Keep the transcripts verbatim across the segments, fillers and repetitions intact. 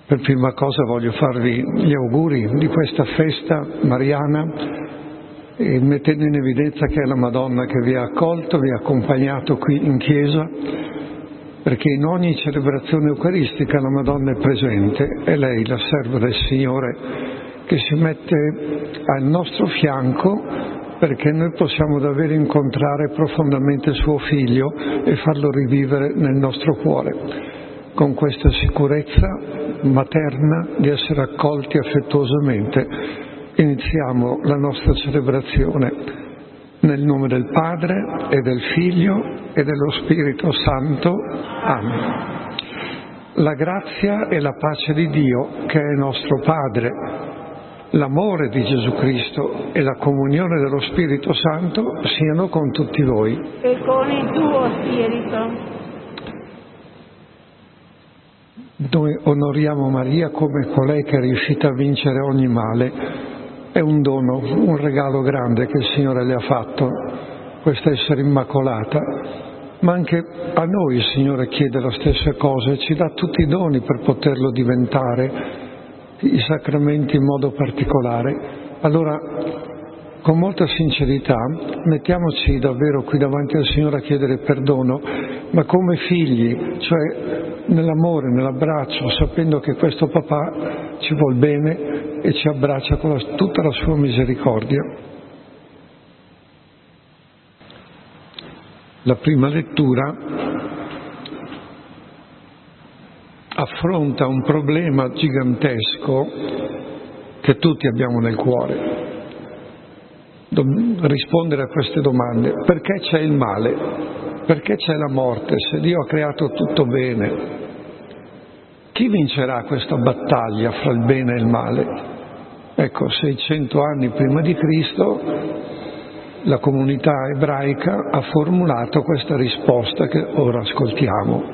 Per prima cosa voglio farvi gli auguri di questa festa mariana e mettendo in evidenza che è la Madonna che vi ha accolto, vi ha accompagnato qui in chiesa, perché in ogni celebrazione eucaristica la Madonna è presente, è lei la serva del Signore che si mette al nostro fianco perché noi possiamo davvero incontrare profondamente suo Figlio e farlo rivivere nel nostro cuore, con questa sicurezza materna di essere accolti affettuosamente. Iniziamo la nostra celebrazione nel nome del Padre e del Figlio e dello Spirito Santo. Amen. La grazia e la pace di Dio, che è nostro Padre, l'amore di Gesù Cristo e la comunione dello Spirito Santo siano con tutti voi. E con il tuo Spirito. Noi onoriamo Maria come colei che è riuscita a vincere ogni male. È un dono, un regalo grande che il Signore le ha fatto, questo essere immacolata. Ma anche a noi il Signore chiede la stessa cosa e ci dà tutti i doni per poterlo diventare, i sacramenti in modo particolare. Allora, con molta sincerità, mettiamoci davvero qui davanti al Signore a chiedere perdono, ma come figli, cioè nell'amore, nell'abbraccio, sapendo che questo papà ci vuol bene e ci abbraccia con la, tutta la sua misericordia. La prima lettura affronta un problema gigantesco che tutti abbiamo nel cuore. Rispondere a queste domande: perché c'è il male? Perché c'è la morte? Se Dio ha creato tutto bene, chi vincerà questa battaglia fra il bene e il male? Ecco, seicento anni prima di Cristo la comunità ebraica ha formulato questa risposta che ora ascoltiamo.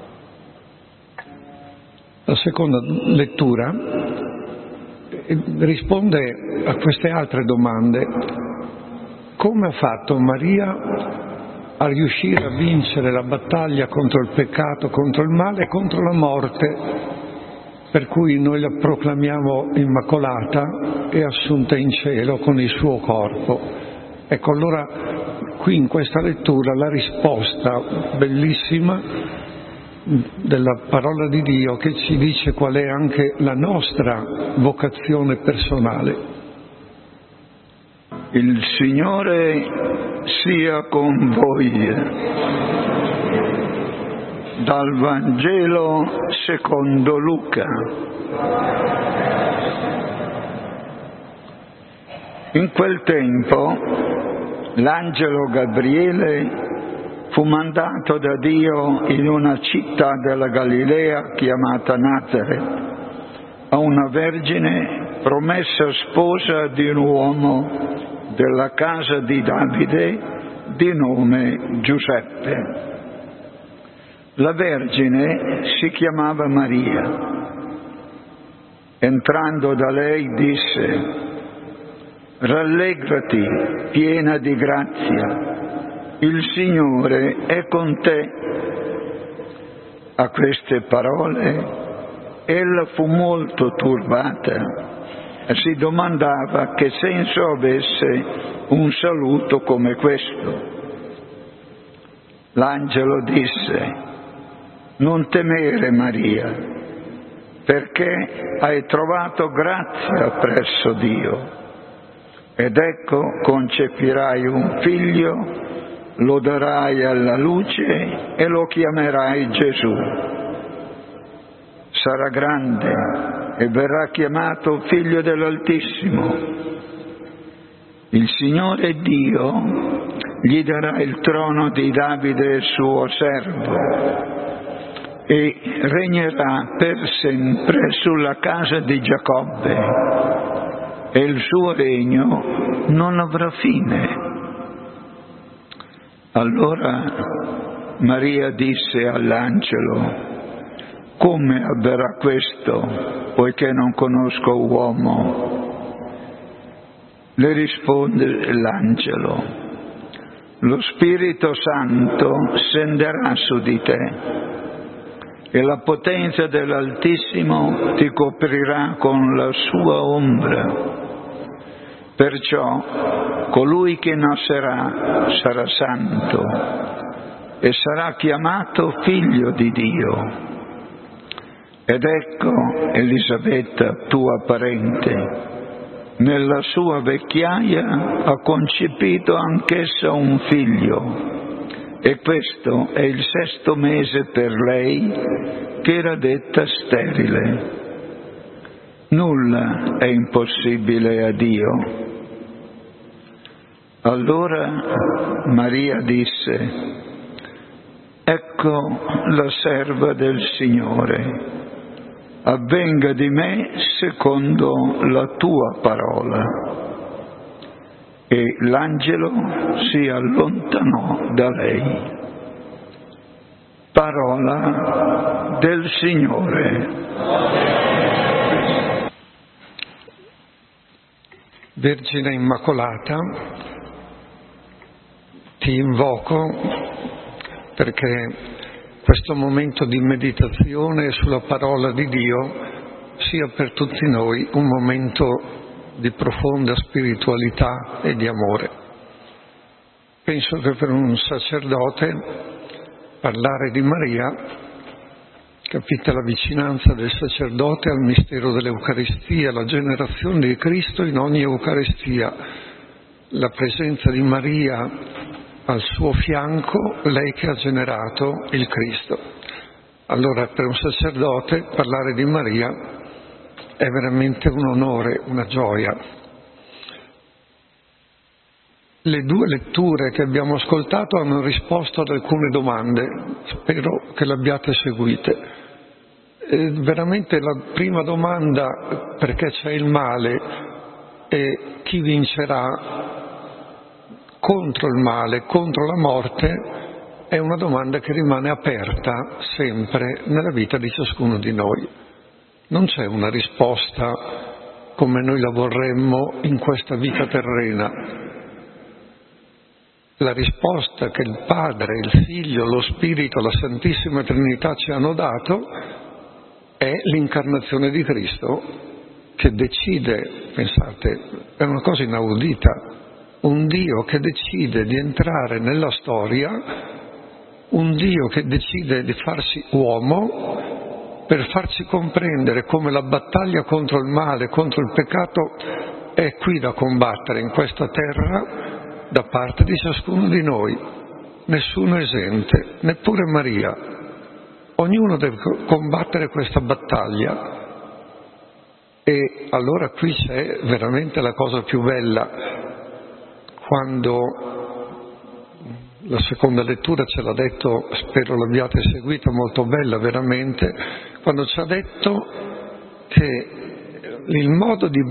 La seconda lettura risponde a queste altre domande. Come ha fatto Maria a riuscire a vincere la battaglia contro il peccato, contro il male e contro la morte, per cui noi la proclamiamo immacolata e assunta in cielo con il suo corpo? Ecco, allora qui in questa lettura la risposta bellissima della parola di Dio che ci dice qual è anche la nostra vocazione personale. Il Signore sia con voi. Dal Vangelo secondo Luca. In quel tempo l'angelo Gabriele fu mandato da Dio in una città della Galilea chiamata Nazareth a una vergine promessa sposa di un uomo della casa di Davide di nome Giuseppe. La vergine si chiamava Maria. Entrando da lei disse: rallegrati, piena di grazia, il Signore è con te. A queste parole ella fu molto turbata e si domandava che senso avesse un saluto come questo. L'angelo disse: non temere, Maria, perché hai trovato grazia presso Dio, ed ecco concepirai un figlio, lo darai alla luce e lo chiamerai Gesù. Sarà grande e verrà chiamato Figlio dell'Altissimo. Il Signore Dio gli darà il trono di Davide suo servo e regnerà per sempre sulla casa di Giacobbe e il suo regno non avrà fine. Allora Maria disse all'angelo: come avverrà questo, poiché non conosco uomo? Le risponde l'angelo: lo Spirito Santo scenderà su di te e la potenza dell'Altissimo ti coprirà con la sua ombra. Perciò colui che nascerà sarà santo e sarà chiamato figlio di Dio. Ed ecco Elisabetta, tua parente, nella sua vecchiaia ha concepito anch'essa un figlio, e questo è il sesto mese per lei, che era detta sterile. Nulla è impossibile a Dio. Allora Maria disse: ecco la serva del Signore, avvenga di me secondo la tua parola. E l'angelo si allontanò da lei. Parola del Signore. Vergine Immacolata, ti invoco perché questo momento di meditazione sulla parola di Dio sia per tutti noi un momento di profonda spiritualità e di amore. Penso che per un sacerdote parlare di Maria, capite la vicinanza del sacerdote al mistero dell'Eucaristia, la generazione di Cristo in ogni Eucaristia, la presenza di Maria al suo fianco, lei che ha generato il Cristo. Allora per un sacerdote parlare di Maria è veramente un onore, una gioia. Le due letture che abbiamo ascoltato hanno risposto ad alcune domande, spero che le abbiate seguite. E veramente la prima domanda, perché c'è il male e chi vincerà contro il male, contro la morte, è una domanda che rimane aperta sempre nella vita di ciascuno di noi. Non c'è una risposta come noi la vorremmo in questa vita terrena. La risposta che il Padre, il Figlio, lo Spirito, la Santissima Trinità ci hanno dato è l'incarnazione di Cristo, che decide, pensate, è una cosa inaudita, un Dio che decide di entrare nella storia, un Dio che decide di farsi uomo per farci comprendere come la battaglia contro il male, contro il peccato è qui da combattere in questa terra da parte di ciascuno di noi, nessuno esente, neppure Maria. Ognuno deve combattere questa battaglia. E allora qui c'è veramente la cosa più bella, quando la seconda lettura ce l'ha detto, spero l'abbiate seguita, molto bella veramente, quando ci ha detto che il modo di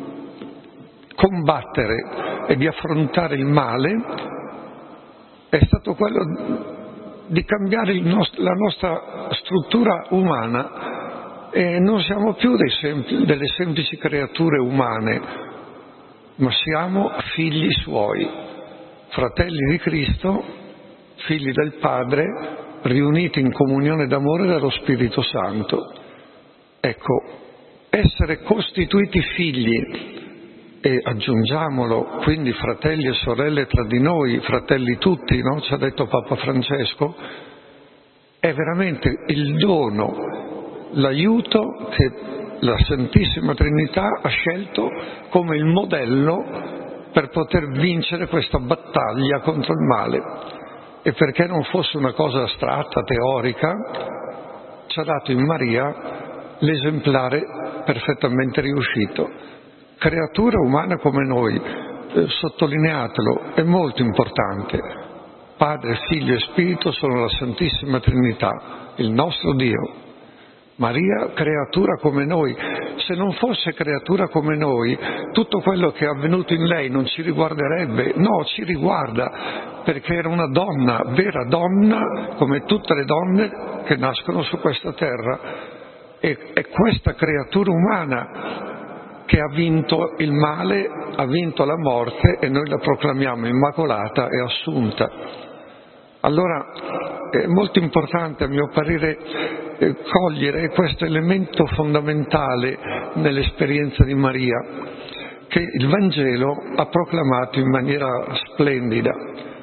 combattere e di affrontare il male è stato quello di cambiare il nost- la nostra struttura umana, e non siamo più dei sem- delle semplici creature umane, ma siamo figli suoi, fratelli di Cristo, figli del Padre, riuniti in comunione d'amore dallo Spirito Santo. Ecco, essere costituiti figli, e aggiungiamolo quindi fratelli e sorelle tra di noi, fratelli tutti, no? Ci ha detto Papa Francesco, è veramente il dono, l'aiuto che la Santissima Trinità ha scelto come il modello per poter vincere questa battaglia contro il male. E perché non fosse una cosa astratta, teorica, ci ha dato in Maria l'esemplare perfettamente riuscito. Creatura umana come noi, eh, sottolineatelo, è molto importante. Padre, Figlio e Spirito sono la Santissima Trinità, il nostro Dio. Maria, creatura come noi. Se non fosse creatura come noi, tutto quello che è avvenuto in lei non ci riguarderebbe. No, ci riguarda, perché era una donna, vera donna, come tutte le donne che nascono su questa terra. E è questa creatura umana che ha vinto il male, ha vinto la morte, e noi la proclamiamo immacolata e assunta. Allora è molto importante, a mio parere, eh, cogliere questo elemento fondamentale nell'esperienza di Maria, che il Vangelo ha proclamato in maniera splendida.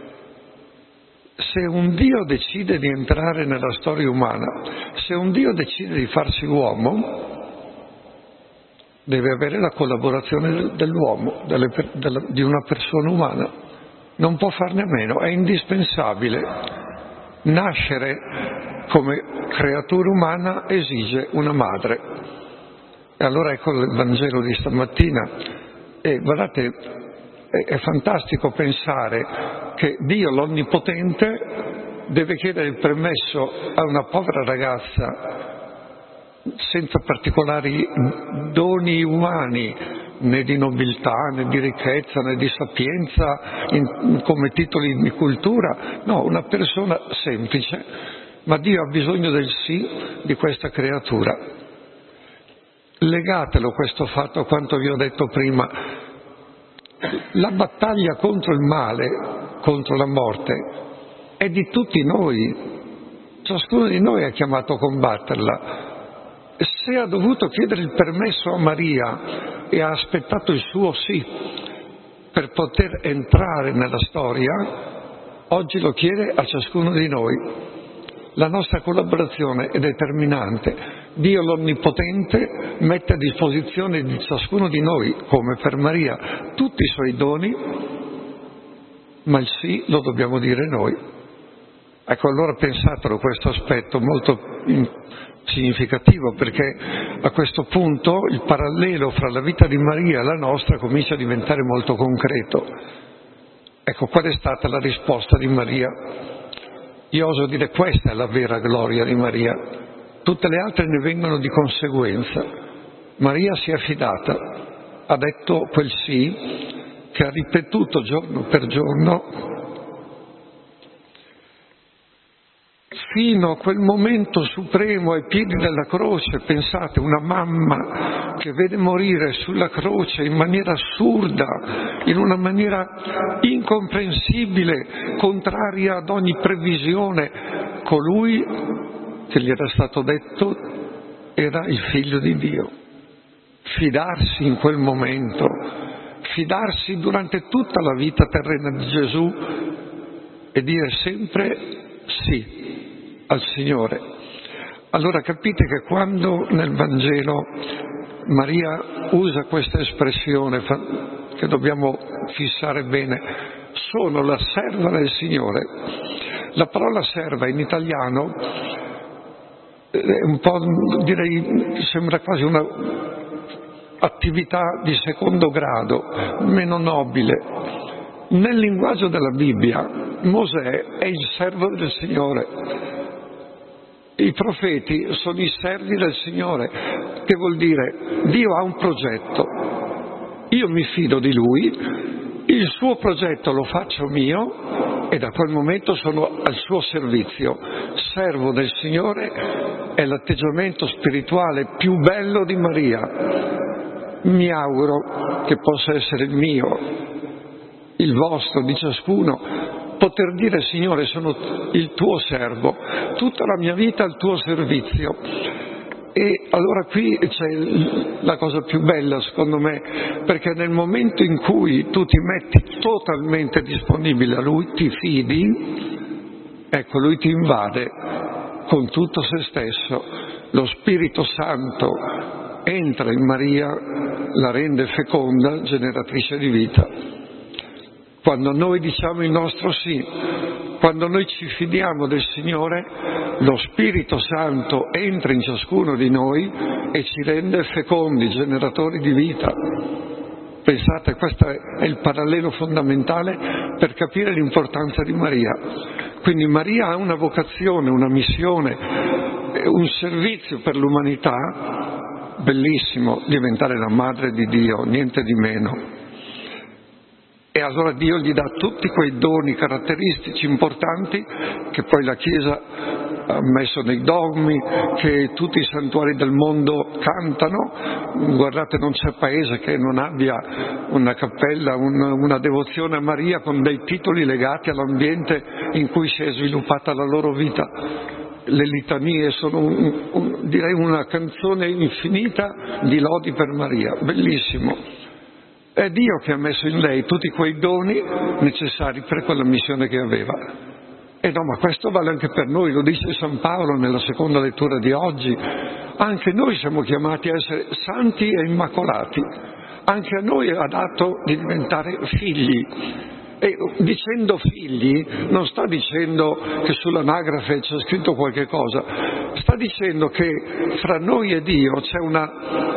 Se un Dio decide di entrare nella storia umana, se un Dio decide di farsi uomo, deve avere la collaborazione dell'uomo, delle, della, di una persona umana. Non può farne a meno, è indispensabile. Nascere come creatura umana esige una madre. E allora ecco il Vangelo di stamattina. E guardate, è, è fantastico pensare che Dio l'Onnipotente deve chiedere il permesso a una povera ragazza senza particolari doni umani, né di nobiltà, né di ricchezza, né di sapienza, in, come titoli di cultura, no, una persona semplice, ma Dio ha bisogno del sì di questa creatura. Legatelo questo fatto a quanto vi ho detto prima. La battaglia contro il male, contro la morte, è di tutti noi, ciascuno di noi è chiamato a combatterla. Se ha dovuto chiedere il permesso a Maria e ha aspettato il suo sì per poter entrare nella storia, oggi lo chiede a ciascuno di noi. La nostra collaborazione è determinante. Dio l'Onnipotente mette a disposizione di ciascuno di noi, come per Maria, tutti i suoi doni, ma il sì lo dobbiamo dire noi. Ecco, allora pensatelo questo aspetto molto significativo, perché a questo punto il parallelo fra la vita di Maria e la nostra comincia a diventare molto concreto. Ecco, qual è stata la risposta di Maria? Io oso dire questa è la vera gloria di Maria. Tutte le altre ne vengono di conseguenza. Maria si è fidata, ha detto quel sì che ha ripetuto giorno per giorno fino a quel momento supremo ai piedi della croce. Pensate, una mamma che vede morire sulla croce in maniera assurda, in una maniera incomprensibile, contraria ad ogni previsione, colui che gli era stato detto era il Figlio di Dio. Fidarsi in quel momento, fidarsi durante tutta la vita terrena di Gesù e dire sempre sì al Signore. Allora capite che quando nel Vangelo Maria usa questa espressione che dobbiamo fissare bene, sono la serva del Signore. La parola serva in italiano è un po', direi, sembra quasi una attività di secondo grado, meno nobile. Nel linguaggio della Bibbia Mosè è il servo del Signore. I profeti sono i servi del Signore, che vuol dire Dio ha un progetto, io mi fido di Lui, il suo progetto lo faccio mio e da quel momento sono al suo servizio. Servo del Signore è l'atteggiamento spirituale più bello di Maria. Mi auguro che possa essere il mio, il vostro, di ciascuno, poter dire Signore sono il tuo servo, tutta la mia vita al tuo servizio. E allora qui c'è la cosa più bella secondo me, perché nel momento in cui tu ti metti totalmente disponibile a Lui, ti fidi, ecco Lui ti invade con tutto se stesso. Lo Spirito Santo entra in Maria, la rende feconda, generatrice di vita. Quando noi diciamo il nostro sì, quando noi ci fidiamo del Signore, lo Spirito Santo entra in ciascuno di noi e ci rende fecondi, generatori di vita. Pensate, questo è il parallelo fondamentale per capire l'importanza di Maria. Quindi Maria ha una vocazione, una missione, un servizio per l'umanità, bellissimo, diventare la madre di Dio, niente di meno. E allora Dio gli dà tutti quei doni caratteristici importanti che poi la Chiesa ha messo nei dogmi, che tutti i santuari del mondo cantano. Guardate, non c'è paese che non abbia una cappella, una, una devozione a Maria con dei titoli legati all'ambiente in cui si è sviluppata la loro vita. le litanie sono un, un, direi una canzone infinita di lodi per Maria, bellissimo. È Dio che ha messo in lei tutti quei doni necessari per quella missione che aveva. E no, ma questo vale anche per noi, lo dice San Paolo nella seconda lettura di oggi. Anche noi siamo chiamati a essere santi e immacolati. Anche a noi ha dato di diventare figli. E dicendo figli non sta dicendo che sull'anagrafe c'è scritto qualche cosa, sta dicendo che fra noi e Dio c'è una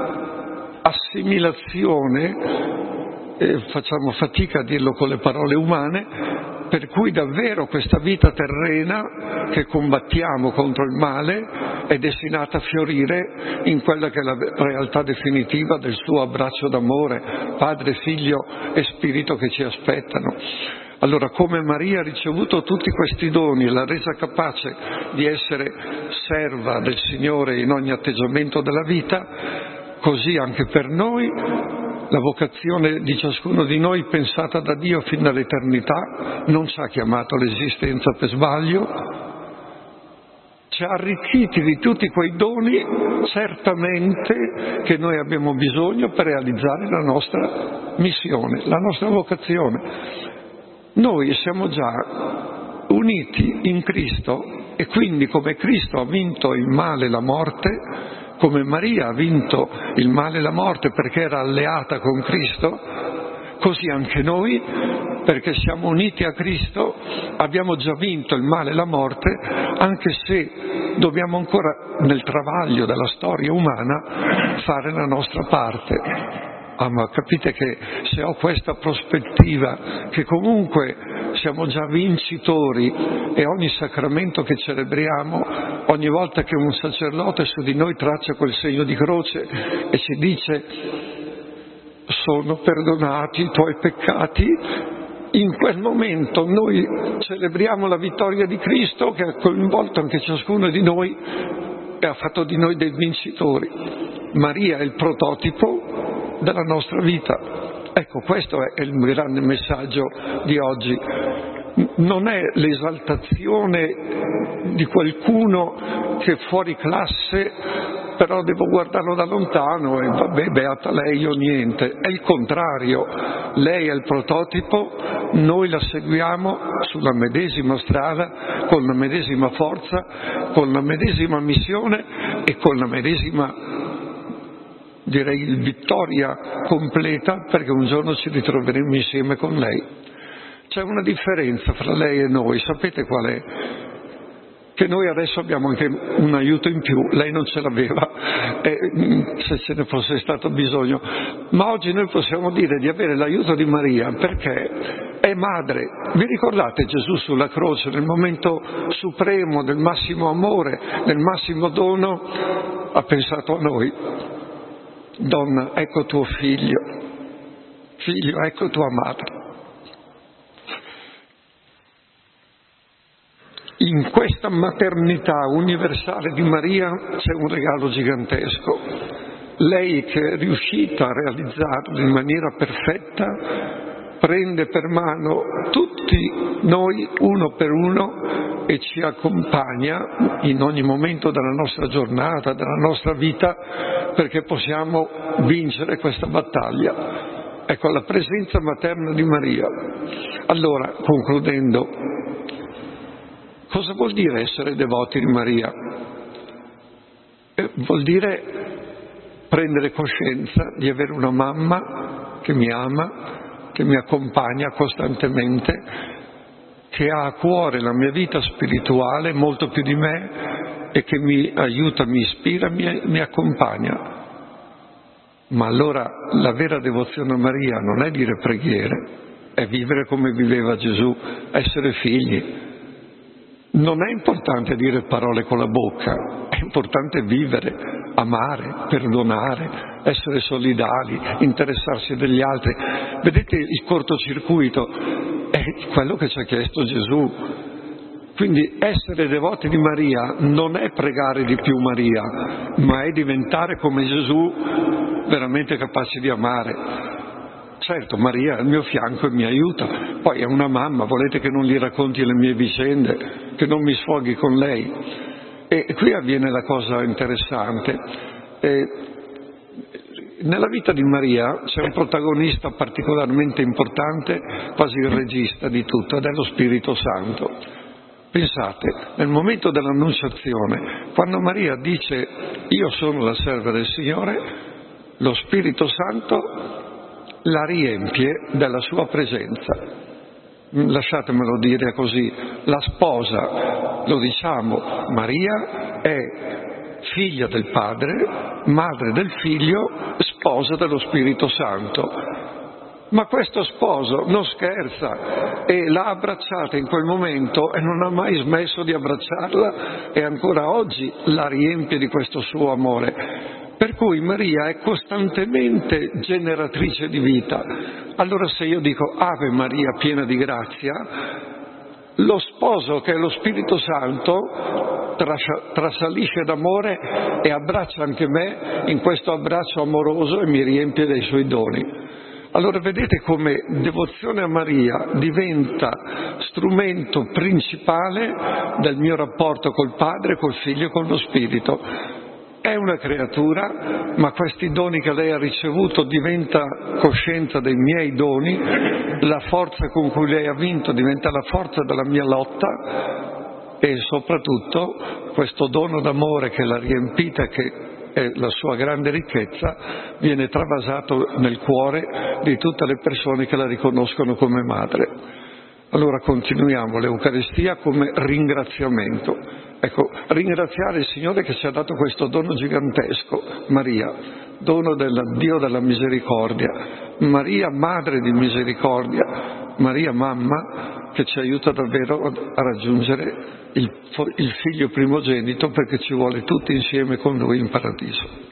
assimilazione, e facciamo fatica a dirlo con le parole umane, per cui davvero questa vita terrena che combattiamo contro il male è destinata a fiorire in quella che è la realtà definitiva del suo abbraccio d'amore, Padre, Figlio e Spirito che ci aspettano. Allora, come Maria ha ricevuto tutti questi doni e l'ha resa capace di essere serva del Signore in ogni atteggiamento della vita, così anche per noi la vocazione di ciascuno di noi, pensata da Dio fin dall'eternità, non ci ha chiamato all'esistenza per sbaglio, ci ha arricchiti di tutti quei doni certamente che noi abbiamo bisogno per realizzare la nostra missione, la nostra vocazione. Noi siamo già uniti in Cristo e quindi come Cristo ha vinto il male e la morte, come Maria ha vinto il male e la morte perché era alleata con Cristo, così anche noi, perché siamo uniti a Cristo, abbiamo già vinto il male e la morte, anche se dobbiamo ancora, nel travaglio della storia umana, fare la nostra parte. Ah, ma capite che se ho questa prospettiva, che comunque siamo già vincitori e ogni sacramento che celebriamo, ogni volta che un sacerdote su di noi traccia quel segno di croce e ci dice sono perdonati i tuoi peccati, in quel momento noi celebriamo la vittoria di Cristo che ha coinvolto anche ciascuno di noi e ha fatto di noi dei vincitori. Maria è il prototipo della nostra vita. Ecco, questo è il grande messaggio di oggi. Non è l'esaltazione di qualcuno che è fuori classe, però devo guardarlo da lontano e vabbè, beata lei, io niente. È il contrario, lei è il prototipo, noi la seguiamo sulla medesima strada, con la medesima forza, con la medesima missione e con la medesima, direi, vittoria completa, perché un giorno ci ritroveremo insieme con lei. C'è una differenza fra lei e noi, sapete qual è? Che noi adesso abbiamo anche un aiuto in più, lei non ce l'aveva, eh, se ce ne fosse stato bisogno, ma oggi noi possiamo dire di avere l'aiuto di Maria perché è madre. Vi ricordate Gesù sulla croce, nel momento supremo del massimo amore, del massimo dono, ha pensato a noi. Donna, ecco tuo figlio, figlio, ecco tua madre. In questa maternità universale di Maria c'è un regalo gigantesco. Lei che è riuscita a realizzarlo in maniera perfetta, prende per mano tutti noi uno per uno e ci accompagna in ogni momento della nostra giornata, della nostra vita, perché possiamo vincere questa battaglia. Ecco, la presenza materna di Maria. Allora, concludendo, cosa vuol dire essere devoti di Maria? Eh, vuol dire prendere coscienza di avere una mamma che mi ama, che mi accompagna costantemente, che ha a cuore la mia vita spirituale molto più di me e che mi aiuta, mi ispira, mi, mi accompagna. Ma allora la vera devozione a Maria non è dire preghiere, è vivere come viveva Gesù, essere figli. Non è importante dire parole con la bocca, è importante vivere, amare, perdonare, essere solidali, interessarsi degli altri. Vedete, il cortocircuito è quello che ci ha chiesto Gesù. Quindi essere devoti di Maria non è pregare di più Maria, ma è diventare come Gesù veramente capaci di amare. Certo, Maria è al mio fianco e mi aiuta, poi è una mamma, volete che non gli racconti le mie vicende, che non mi sfoghi con lei? E qui avviene la cosa interessante. Eh, nella vita di Maria c'è un protagonista particolarmente importante, quasi il regista di tutto, ed è lo Spirito Santo. Pensate, nel momento dell'Annunciazione, quando Maria dice io sono la serva del Signore, lo Spirito Santo la riempie della sua presenza. Lasciatemelo dire così, la sposa, lo diciamo, Maria è figlia del Padre, madre del Figlio, sposa dello Spirito Santo. Ma questo sposo non scherza e l'ha abbracciata in quel momento e non ha mai smesso di abbracciarla e ancora oggi la riempie di questo suo amore. Per cui Maria è costantemente generatrice di vita. Allora se io dico Ave Maria piena di grazia, lo sposo che è lo Spirito Santo trasalisce d'amore e abbraccia anche me in questo abbraccio amoroso e mi riempie dei suoi doni. Allora vedete come devozione a Maria diventa strumento principale del mio rapporto col Padre, col Figlio e con lo Spirito. È una creatura, ma questi doni che lei ha ricevuto diventa coscienza dei miei doni, la forza con cui lei ha vinto diventa la forza della mia lotta e soprattutto questo dono d'amore che l'ha riempita, che è la sua grande ricchezza, viene travasato nel cuore di tutte le persone che la riconoscono come madre. Allora continuiamo l'Eucaristia come ringraziamento. Ecco, ringraziare il Signore che ci ha dato questo dono gigantesco, Maria, dono del Dio della misericordia, Maria madre di misericordia, Maria mamma che ci aiuta davvero a raggiungere il, il Figlio primogenito perché ci vuole tutti insieme con Lui in paradiso.